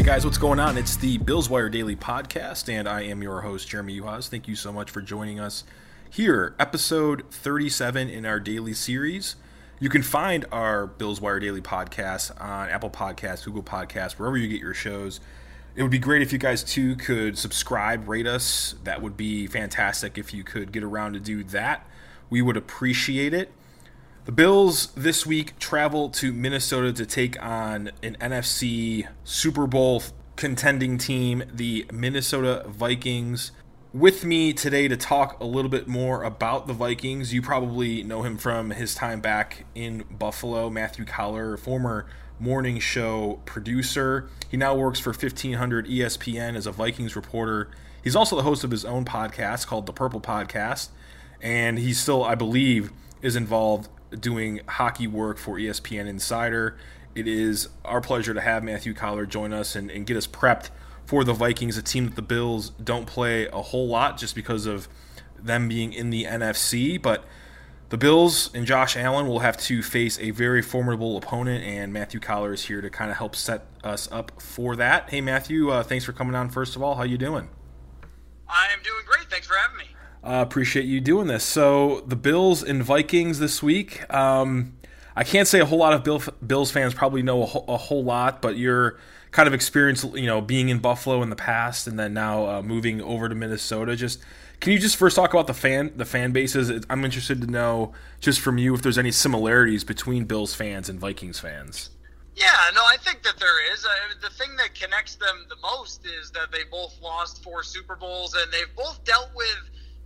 Hey guys, what's going on? It's the Bills Wire Daily Podcast, and I am your host, Jeremy Uhas. Thank you so much for joining us here, episode 37 in our daily series. You can find our Bills Wire Daily Podcast on Apple Podcasts, Google Podcasts, wherever you get your shows. It would be great if you guys, too, could subscribe, rate us. That would be fantastic if you could get around to do that. We would appreciate it. The Bills this week travel to Minnesota to take on an NFC Super Bowl contending team, the Minnesota Vikings. With me today to talk a little bit more about the Vikings, you probably know him from his time back in Buffalo, Matthew Coller, former morning show producer. He now works for 1500 ESPN as a Vikings reporter. He's also the host of his own podcast called The Purple Podcast, and he still, I believe, is involved doing hockey work for ESPN Insider. It is our pleasure to have Matthew Coller join us and get us prepped for the Vikings, a team that the Bills don't play a whole lot just because of them being in the NFC. But the Bills and Josh Allen will have to face a very formidable opponent, and Matthew Coller is here to kind of help set us up for that. Hey, Matthew, thanks for coming on, first of all. How you doing? I'm doing great. Thanks for having me. Appreciate you doing this. So the Bills and Vikings this week. I can't say a whole lot of Bills fans probably know a whole lot, but you're kind of experienced, being in Buffalo in the past and then now moving over to Minnesota. Can you just first talk about the fan bases? I'm interested to know just from you if there's any similarities between Bills fans and Vikings fans. Yeah, no, I think that there is. The thing that connects them the most is that they both lost 4 Super Bowls, and they've both dealt with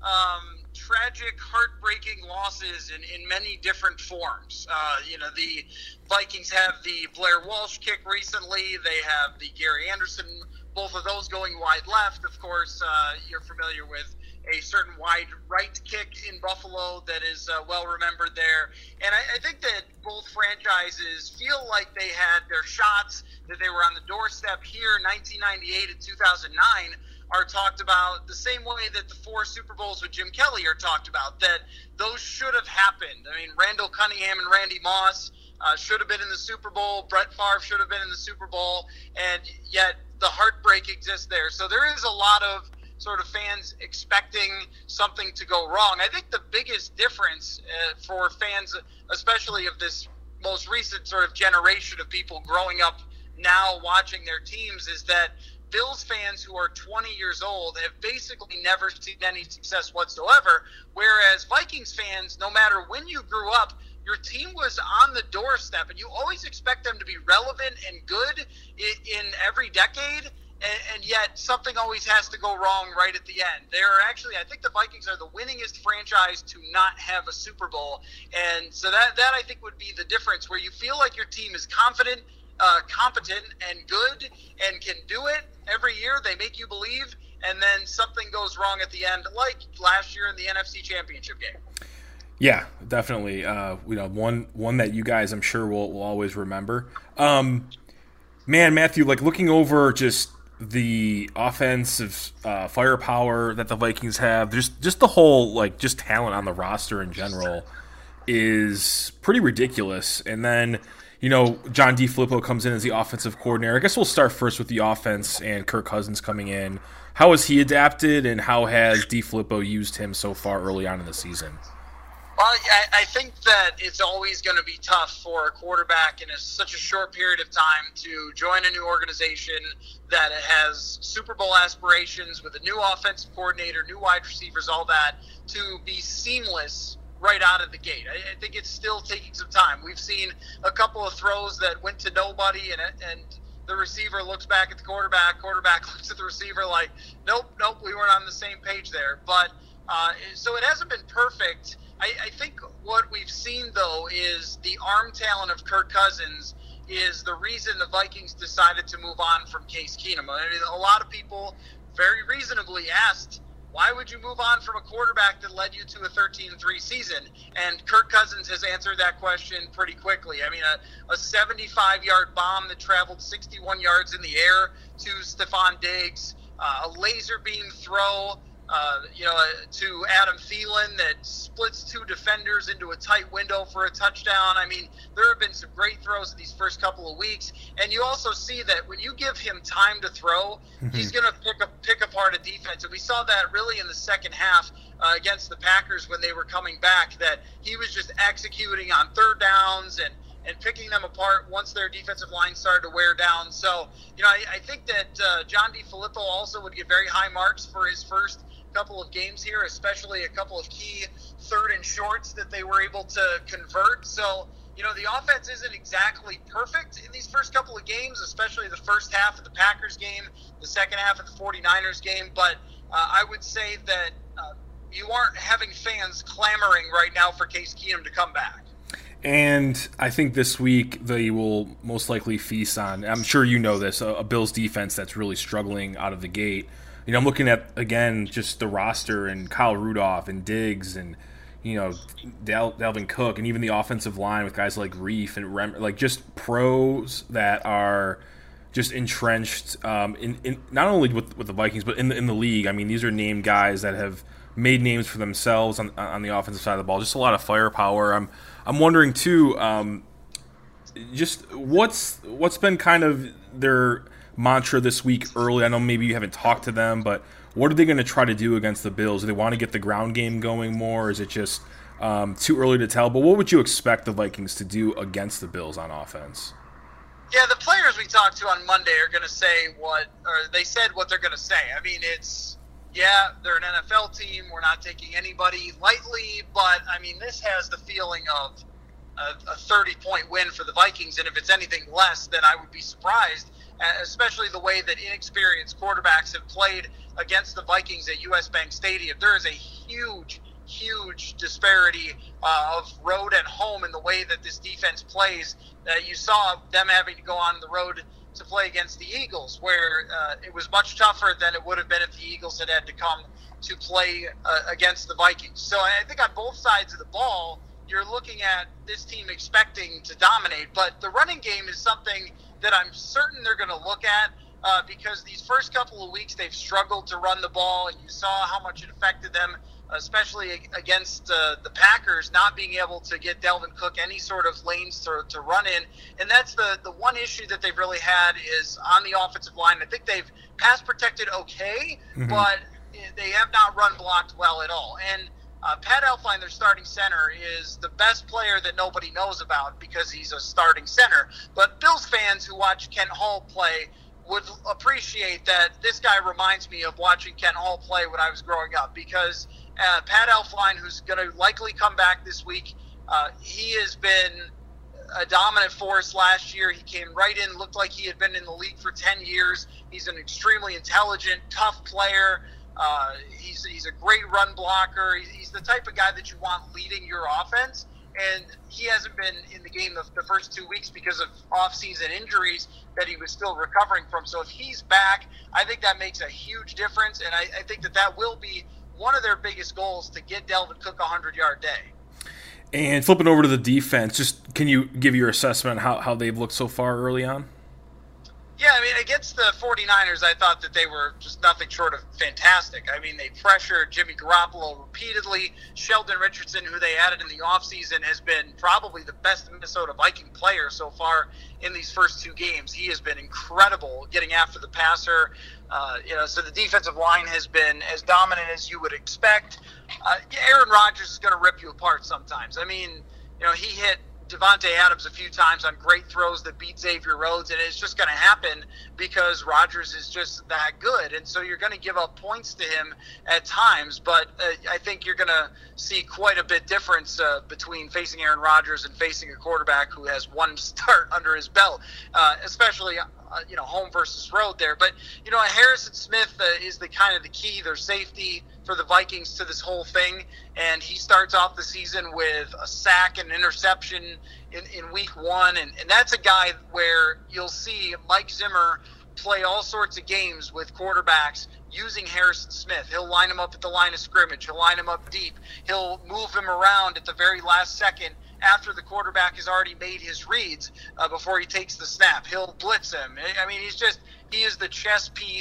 tragic, heartbreaking losses in many different forms. The Vikings have the Blair Walsh kick recently. They have the Gary Anderson, both of those going wide left. Of course, you're familiar with a certain wide right kick in Buffalo that is well remembered there. And I think that both franchises feel like they had their shots, that they were on the doorstep here. 1998 and 2009 are talked about the same way that the 4 Super Bowls with Jim Kelly are talked about, that those should have happened. I mean, Randall Cunningham and Randy Moss should have been in the Super Bowl. Brett Favre should have been in the Super Bowl, and yet the heartbreak exists there. So there is a lot of sort of fans expecting something to go wrong. I think the biggest difference for fans, especially of this most recent sort of generation of people growing up now watching their teams, is that Bills fans who are 20 years old have basically never seen any success whatsoever, whereas Vikings fans, no matter when you grew up, your team was on the doorstep, and you always expect them to be relevant and good in every decade, and yet something always has to go wrong right at the end. I think the Vikings are the winningest franchise to not have a Super Bowl, and so that I think would be the difference, where you feel like your team is confident, competent, and good, and can do it every year. They make you believe, and then something goes wrong at the end, like last year in the NFC Championship game. Yeah, definitely. One that you guys, I'm sure, will always remember. Man, Matthew, looking over just the offensive firepower that the Vikings have, just the whole just talent on the roster in general is pretty ridiculous. And then John DeFilippo comes in as the offensive coordinator. I guess we'll start first with the offense and Kirk Cousins coming in. How has he adapted, and how has DeFilippo used him so far early on in the season? Well, I think that it's always going to be tough for a quarterback in such a short period of time to join a new organization that has Super Bowl aspirations with a new offensive coordinator, new wide receivers, all that, to be seamless right out of the gate. I think it's still taking some time. We've seen a couple of throws that went to nobody, and the receiver looks back at the quarterback looks at the receiver like, nope, we weren't on the same page there. But so it hasn't been perfect. I think what we've seen, though, is the arm talent of Kirk Cousins is the reason the Vikings decided to move on from Case Keenum. I mean, a lot of people very reasonably asked, why would you move on from a quarterback that led you to a 13-3 season? And Kirk Cousins has answered that question pretty quickly. I mean, a 75-yard bomb that traveled 61 yards in the air to Stephon Diggs, a laser beam throw to Adam Thielen that splits two defenders into a tight window for a touchdown. I mean, there have been some great throws in these first couple of weeks, and you also see that when you give him time to throw, he's going to pick apart a defense. And we saw that really in the second half against the Packers when they were coming back, that he was just executing on third downs and picking them apart once their defensive line started to wear down. So, I think that John DeFilippo also would get very high marks for his first couple of games here, especially a couple of key third and shorts that they were able to convert. So, the offense isn't exactly perfect in these first couple of games, especially the first half of the Packers game, the second half of the 49ers game. But I would say that you aren't having fans clamoring right now for Case Keenum to come back. And I think this week they will most likely feast on, I'm sure you know this, a Bills defense that's really struggling out of the gate. I'm looking at, again, just the roster and Kyle Rudolph and Diggs and, Dalvin Cook and even the offensive line with guys like Reef and just pros that are just entrenched in not only with the Vikings but in the league. I mean, these are named guys that have made names for themselves on the offensive side of the ball. Just a lot of firepower. I'm wondering too, just what's been kind of their mantra this week early. I know maybe you haven't talked to them, but what are they going to try to do against the Bills? Do they want to get the ground game going more? Or is it just too early to tell? But what would you expect the Vikings to do against the Bills on offense? Yeah, the players we talked to on Monday are going to say they said what they're going to say. I mean, they're an NFL team. We're not taking anybody lightly, but I mean, this has the feeling of a 30-point win for the Vikings, and if it's anything less, then I would be surprised, especially the way that inexperienced quarterbacks have played against the Vikings at US Bank Stadium. There is a huge disparity of road and home in the way that this defense plays. You saw them having to go on the road to play against the Eagles, where it was much tougher than it would have been if the Eagles had to come to play against the Vikings. So I think on both sides of the ball, you're looking at this team expecting to dominate, but the running game is something that I'm certain they're going to look at because these first couple of weeks they've struggled to run the ball, and you saw how much it affected them, especially against the Packers, not being able to get Dalvin Cook any sort of lanes to run in. And that's the one issue that they've really had is on the offensive line. I think they've pass protected okay, but they have not run blocked well at all. And Pat Elflein, their starting center, is the best player that nobody knows about because he's a starting center. But Bills fans who watch Kent Hull play would appreciate that this guy reminds me of watching Kent Hull play when I was growing up, because Pat Elflein, who's going to likely come back this week, he has been a dominant force last year. He came right in, looked like he had been in the league for 10 years. He's an extremely intelligent, tough player. He's a great run blocker. He's the type of guy that you want leading your offense, and he hasn't been in the game the first 2 weeks because of off-season injuries that he was still recovering from. So if he's back, I think that makes a huge difference, and I think that will be one of their biggest goals, to get Dalvin Cook a 100-yard day. And flipping over to the defense, just can you give your assessment on how they've looked so far early on? Yeah, I mean, against the 49ers, I thought that they were just nothing short of fantastic. I mean, they pressured Jimmy Garoppolo repeatedly. Sheldon Richardson, who they added in the offseason, has been probably the best Minnesota Viking player so far in these first two games. He has been incredible getting after the passer. So the defensive line has been as dominant as you would expect. Aaron Rodgers is going to rip you apart sometimes. I mean, he hit Devontae Adams a few times on great throws that beat Xavier Rhodes, and it's just going to happen because Rodgers is just that good, and so you're going to give up points to him at times, but I think you're going to see quite a bit difference between facing Aaron Rodgers and facing a quarterback who has one start under his belt, especially home versus road there. But Harrison Smith is the key, their safety for the Vikings to this whole thing, and he starts off the season with a sack and interception in week one, and that's a guy where you'll see Mike Zimmer play all sorts of games with quarterbacks using Harrison Smith. He'll line him up at the line of scrimmage, he'll line him up deep, he'll move him around at the very last second after the quarterback has already made his reads before he takes the snap. He'll blitz him. I mean, he is the chess piece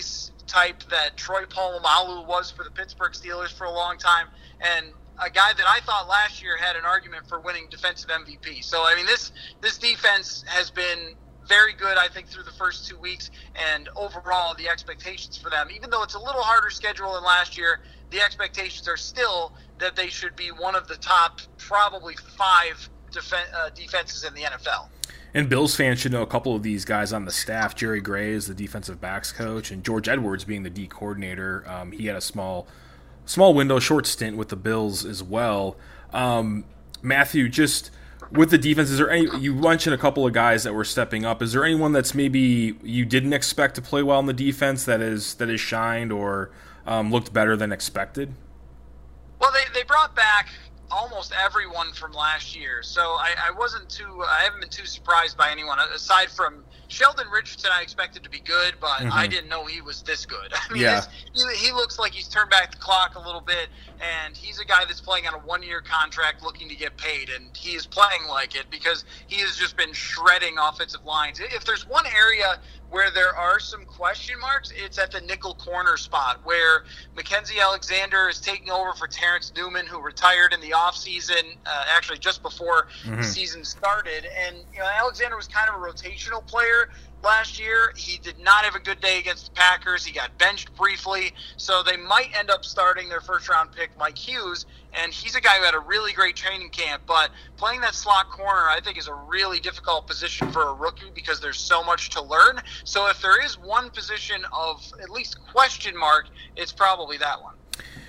type that Troy Polamalu was for the Pittsburgh Steelers for a long time, and a guy that I thought last year had an argument for winning defensive MVP. So, I mean, this defense has been very good, I think, through the first 2 weeks, and overall the expectations for them, even though it's a little harder schedule than last year, the expectations are still that they should be one of the top probably 5 defenses in the NFL. And Bills fans should know a couple of these guys on the staff. Jerry Gray is the defensive backs coach, and George Edwards being the D coordinator. He had a small window, short stint with the Bills as well. Matthew, just with the defense, is there any? You mentioned a couple of guys that were stepping up. Is there anyone that's maybe you didn't expect to play well in the defense that is shined or looked better than expected? Well, they brought back almost everyone from last year, so I haven't been too surprised by anyone aside from Sheldon Richardson. I expected to be good, but I didn't know he was this good. I mean, he looks like he's turned back the clock a little bit, and he's a guy that's playing on a 1-year contract looking to get paid, and he is playing like it because he has just been shredding offensive lines. If there's one area where there are some question marks, it's at the nickel corner spot where Mackenzie Alexander is taking over for Terrence Newman, who retired in the offseason, actually just before the season started. And Alexander was kind of a rotational player last year. He did not have a good day against the Packers. He got benched briefly, so they might end up starting their first-round pick, Mike Hughes, and he's a guy who had a really great training camp, but playing that slot corner, I think, is a really difficult position for a rookie because there's so much to learn. So if there is one position of at least question mark, it's probably that one.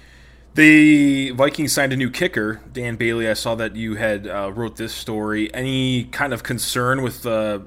The Vikings signed a new kicker, Dan Bailey. I saw that you had wrote this story. Any kind of concern with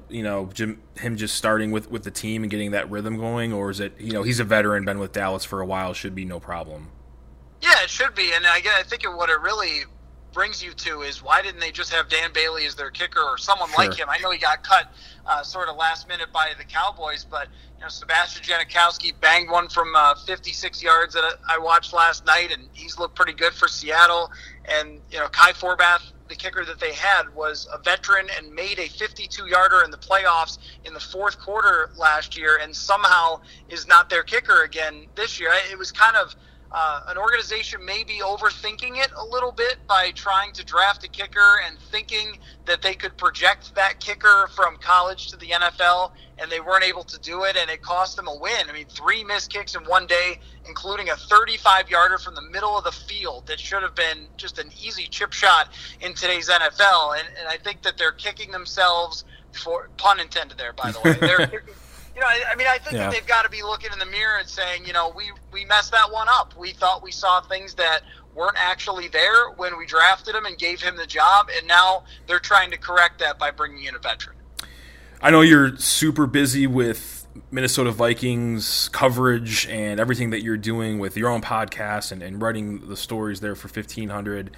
him just starting with the team and getting that rhythm going, or is it he's a veteran, been with Dallas for a while, should be no problem? Yeah, it should be, and I think what it really brings you to is why didn't they just have Dan Bailey as their kicker or someone like him? I know he got cut sort of last minute by the Cowboys, but Sebastian Janikowski banged one from 56 yards that I watched last night, and he's looked pretty good for Seattle. And Kai Forbath, the kicker that they had, was a veteran and made a 52-yarder in the playoffs in the fourth quarter last year, and somehow is not their kicker again this year. It was kind of an organization maybe overthinking it a little bit by trying to draft a kicker and thinking that they could project that kicker from college to the NFL, and they weren't able to do it, and it cost them a win. I mean, 3 missed kicks in one day, including a 35-yarder from the middle of the field that should have been just an easy chip shot in today's NFL, and I think that they're kicking themselves for, pun intended there, by the way, they're kicking. I think that they've got to be looking in the mirror and saying, we messed that one up. We thought we saw things that weren't actually there when we drafted him and gave him the job, and now they're trying to correct that by bringing in a veteran. I know you're super busy with Minnesota Vikings coverage and everything that you're doing with your own podcast and writing the stories there for 1500.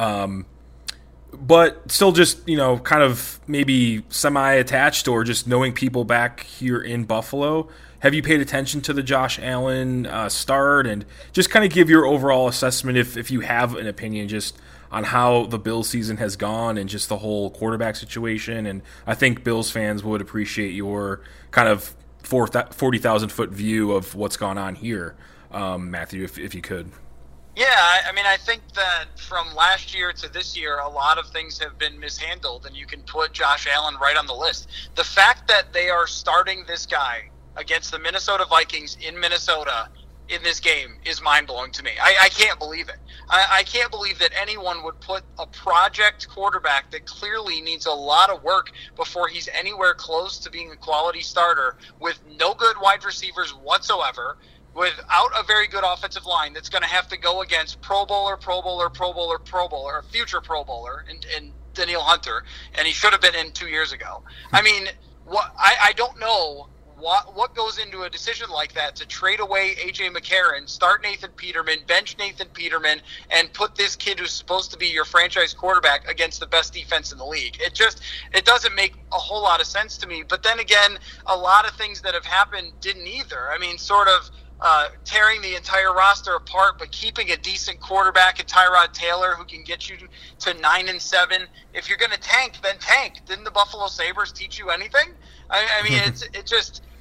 But still just, kind of maybe semi-attached or just knowing people back here in Buffalo. Have you paid attention to the Josh Allen start and just kind of give your overall assessment if you have an opinion just on how the Bills season has gone and just the whole quarterback situation? And I think Bills fans would appreciate your kind of 40,000-foot view of what's gone on here, Matthew, if you could. Yeah, I think that from last year to this year, a lot of things have been mishandled, and you can put Josh Allen right on the list. The fact that they are starting this guy against the Minnesota Vikings in Minnesota in this game is mind-blowing to me. I can't believe it. I can't believe that anyone would put a project quarterback that clearly needs a lot of work before he's anywhere close to being a quality starter with no good wide receivers whatsoever, without a very good offensive line that's going to have to go against Pro Bowler, a future Pro Bowler, and Danielle Hunter, and he should have been in 2 years ago. I don't know what goes into a decision like that to trade away A.J. McCarron, start Nathan Peterman, bench Nathan Peterman, and put this kid who's supposed to be your franchise quarterback against the best defense in the league. It doesn't make a whole lot of sense to me. But then again, a lot of things that have happened didn't either. Tearing the entire roster apart, but keeping a decent quarterback in Tyrod Taylor who can get you to 9-7. If you're going to tank, then tank. Didn't the Buffalo Sabres teach you anything?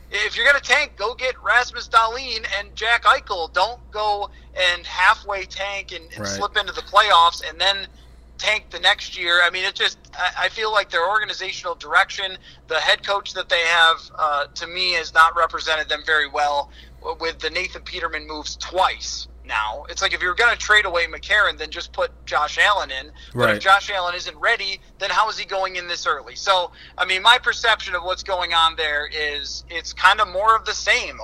if you're going to tank, go get Rasmus Dahlin and Jack Eichel. Don't go and halfway tank and Right. slip into the playoffs and then tank the next year. I mean, I feel like their organizational direction, the head coach that they have, to me, has not represented them very well with the Nathan Peterman moves twice. Now it's like, if you're going to trade away McCarron, then just put Josh Allen in. But Right. if Josh Allen isn't ready, then how is he going in this early? So, I mean, my perception of what's going on there is it's kind of more of the same,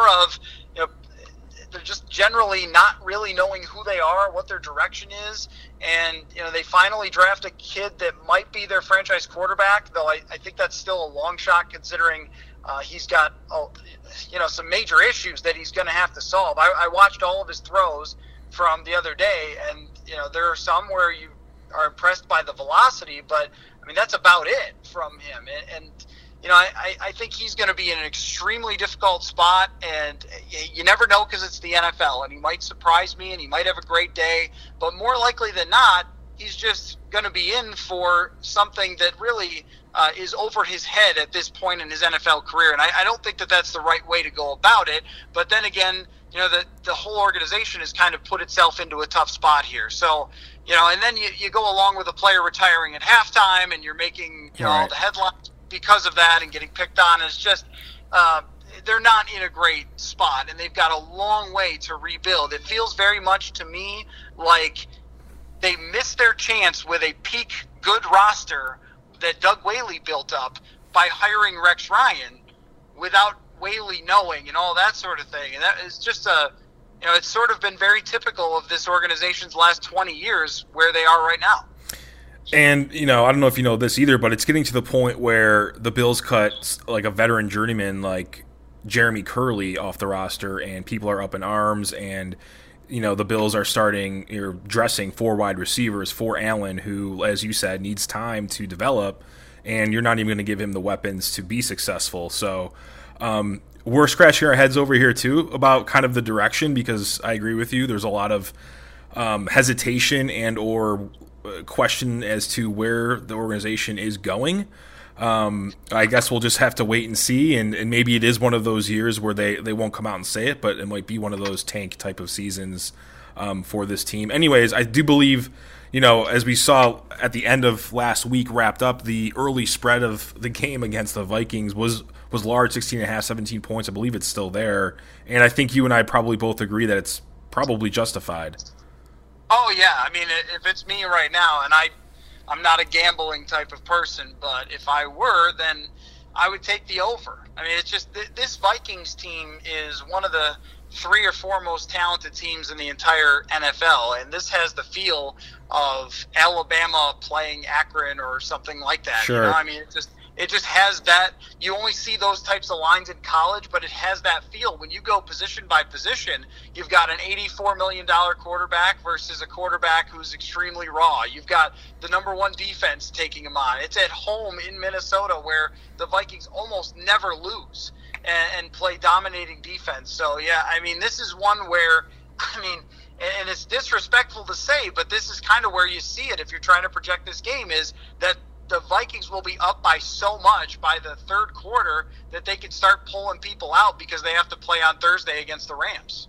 they're just generally not really knowing who they are, what their direction is. And, they finally draft a kid that might be their franchise quarterback, though I think that's still a long shot considering he's got, some major issues that he's going to have to solve. I watched all of his throws from the other day, and, there are some where you are impressed by the velocity, but, I mean, that's about it from him. And I think he's going to be in an extremely difficult spot, and you never know because it's the NFL, and he might surprise me, and he might have a great day, but more likely than not, he's just going to be in for something that really is over his head at this point in his NFL career, and I don't think that that's the right way to go about it. But then again, the whole organization has kind of put itself into a tough spot here. So, and then you go along with a player retiring at halftime, and you're making all the headlines because of that and getting picked on. It's just they're not in a great spot, and they've got a long way to rebuild. It feels very much to me like they missed their chance with a peak good roster that Doug Whaley built up by hiring Rex Ryan without Whaley knowing and all that sort of thing. And that is just it's sort of been very typical of this organization's last 20 years where they are right now. And, I don't know if you know this either, but it's getting to the point where the Bills cut like a veteran journeyman like Jeremy Curley off the roster, and people are up in arms, and the Bills are dressing 4 wide receivers for Allen, who, as you said, needs time to develop, and you're not even going to give him the weapons to be successful. So we're scratching our heads over here, too, about kind of the direction, because I agree with you. There's a lot of hesitation and or question as to where the organization is going. I guess we'll just have to wait and see, and maybe it is one of those years where they won't come out and say it, but it might be one of those tank type of seasons for this team. Anyways, I do believe, as we saw at the end of last week wrapped up, the early spread of the game against the Vikings was large, 16.5, 17 points. I believe it's still there, and I think you and I probably both agree that it's probably justified. Oh, yeah. I mean, if it's me right now, and I'm not a gambling type of person, but if I were, then I would take the over. I mean, it's just this Vikings team is one of the 3 or 4 most talented teams in the entire NFL, and this has the feel of Alabama playing Akron or something like that. Sure. I mean, it just has that. You only see those types of lines in college, but it has that feel. When you go position by position, you've got an $84 million quarterback versus a quarterback who's extremely raw. You've got the number 1 defense taking him on. It's at home in Minnesota, where the Vikings almost never lose and play dominating defense. So, yeah, I mean, this is one where, and it's disrespectful to say, but this is kind of where you see it if you're trying to project this game, is that the Vikings will be up by so much by the third quarter that they can start pulling people out because they have to play on Thursday against the Rams.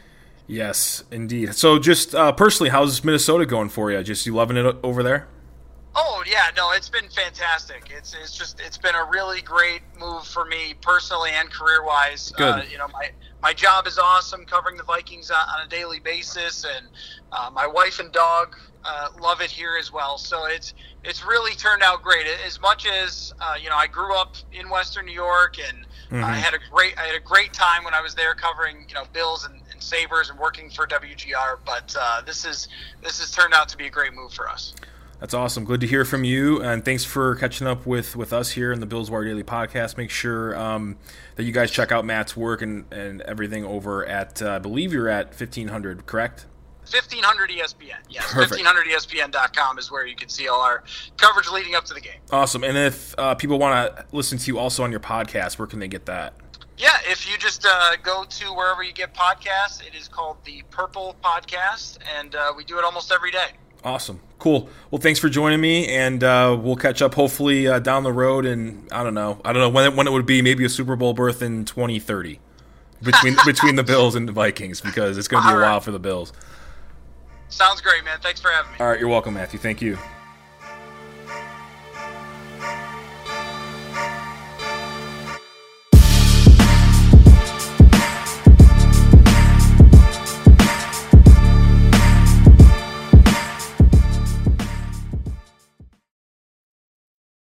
Yes, indeed. So just personally, how's Minnesota going for you? Just you loving it over there? Oh, yeah, no, it's been fantastic. It's been a really great move for me personally and career-wise. Good. My job is awesome, covering the Vikings on a daily basis, and my wife and dog love it here as well. So it's really turned out great. As much as I grew up in Western New York, and I had a great time when I was there covering Bills and Sabres and working for WGR. But this has turned out to be a great move for us. That's awesome. Good to hear from you, and thanks for catching up with us here in the Bills Wire Daily Podcast. Make sure that you guys check out Matt's work and everything over at, I believe you're at 1500, correct? 1500 ESPN, yes. Perfect. 1500ESPN.com is where you can see all our coverage leading up to the game. Awesome. And if people want to listen to you also on your podcast, where can they get that? Yeah, if you just go to wherever you get podcasts, it is called the Purple Podcast, and we do it almost every day. Awesome. Cool. Well, thanks for joining me, and we'll catch up hopefully down the road. And I don't know when it would be. Maybe a Super Bowl berth in 2030 between the Bills and the Vikings, because it's going to be a while for the Bills. Sounds great, man. Thanks for having me. All right, you're welcome, Matthew. Thank you.